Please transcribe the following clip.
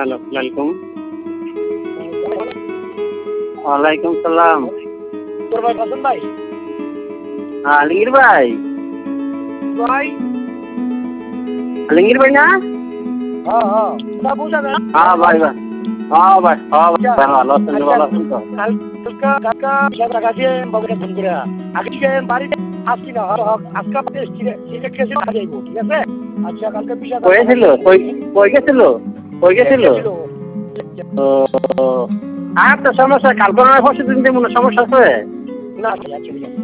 আলাইকুম। ওয়ালাইকুম সালাম। তোর ভাই হাসান ভাই? আলমগীর ভাই। ভাই আলমগীর ভাই না? হ্যাঁ হ্যাঁ না বুঝা না। হ্যাঁ ভাই ভাই। হ্যাঁ ভাই, হ্যাঁ ভাই, ভালো আছেন? ভালো আছেন তো? কালকা হিসাব রাখা দিয়ে বাবুকে ফোন করে আগে থেকে বাড়িতে আসছি না, আজকে বাড়ি এসছি সিলেট গেছি যাইব, ঠিক আছে? আচ্ছা কালকে বিষয় কই ছিল? কই গেছিল? কই গেছিল? আর তো সমস্যা, কালকে নয় পরশু দিন মনে সমস্যা আছে? না আচ্ছা ঠিক আছে।